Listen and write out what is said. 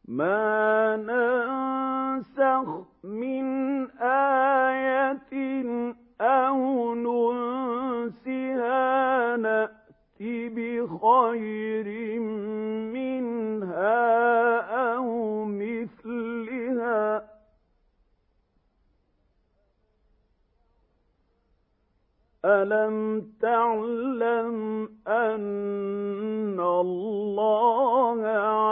مَا نَنسَخْ مِنْ آيَةٍ أَوْ نُنسِهَا نَأْتِ بِخَيْرٍ مِّنْهَا أَوْ مِثْلِهَا ۗ أَلَمْ تَعْلَمْ أَنَّ اللَّهَ